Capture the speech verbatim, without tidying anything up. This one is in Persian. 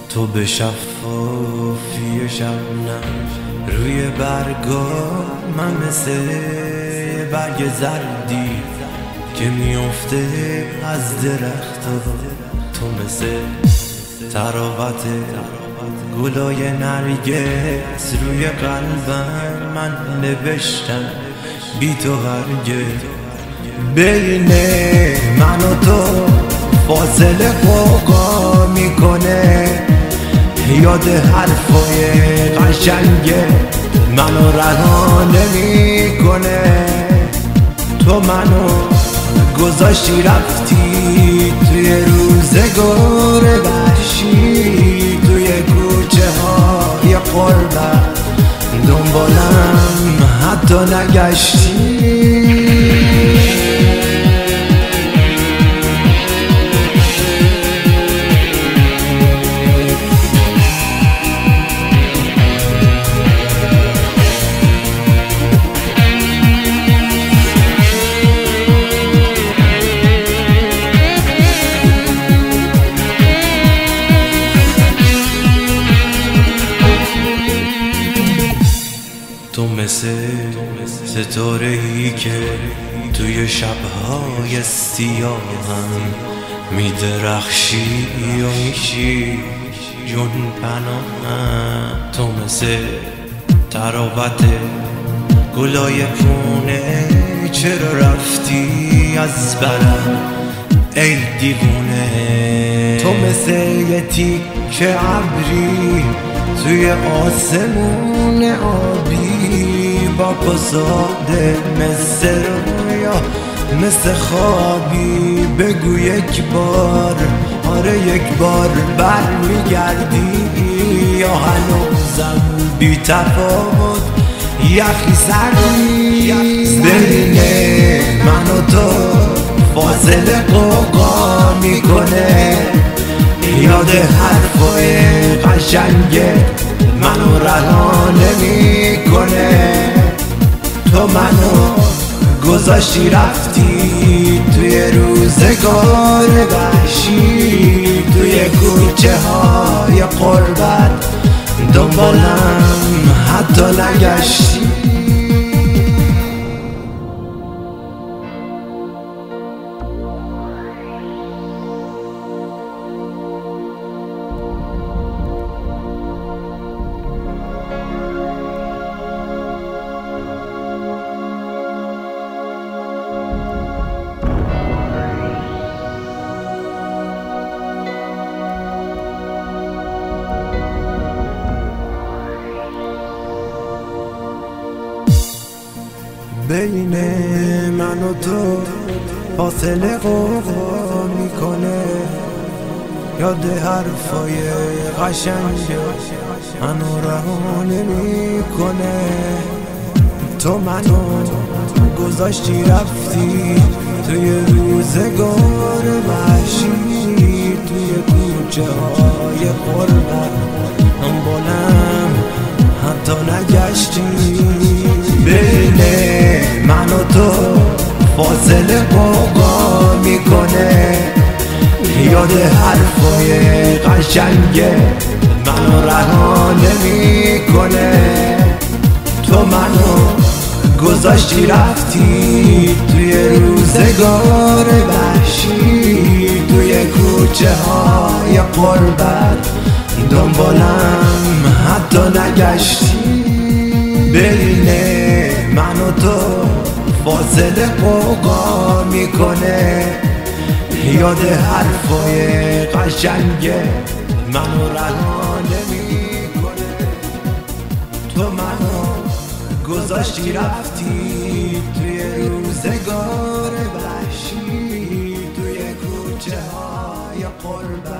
تو به شفافی شبنم روی برگا، من مثل برگ زردی که میفته از درختا. تو مثل تراوت گلای نرگس روی قلبم، من نوشتم بی تو هرگز. بین من و تو فاصله قوقا میکنه، یاد حرفای قشنگ منو رها نمیکنه. تو منو گذاشتی رفتی توی روزگار وحشی، توی کوچه های غربت دنبالم حتی نگشتی. تو مثل ستاره‌ای که توی شب‌های سیاهم میدرخشی و میشی جون پناهم. تو مثل تراوت گلای پونه، چرا رفتی از برم ای دیوونه؟ تو مثل یه تیکه ابری توی آسمون آبی، با پساده مثل رویا مثل خوابی. بگو یک بار، آره یک بار بر میگردی یا هنوزم بی تفاوت یخی سردی؟ بین من و تو فاصله قوقا میکنه، یاد حرفای قشنگ منو رها نمیکنه. تو منو گذاشتی رفتی توی روزگار وحشی، توی کوچه های غربت دنبالم حتی نگشتی. بین من و تو فاصله قوقا میکنه، یاد حرفای قشنگ منو رها نمیکنه. تو منو گذاشتی رفتی توی روزگار وحشی، توی کوچه های غربت دنبالم حتی نگشتی. بین من و تو فاصله قوقا میکنه، یاد حرفای قشنگ منو رها نمیکنه. تو منو گذاشتی رفتی توی روزگار وحشی، توی کوچه های غربت دنبالم حتی نگشتی. بین من و تو فاصله قوقا میکنه، یاد حرفای قشنگ منو رها نمیکنه. تو منو گذاشتی رفتی توی روزگار وحشی، توی کوچه های غربت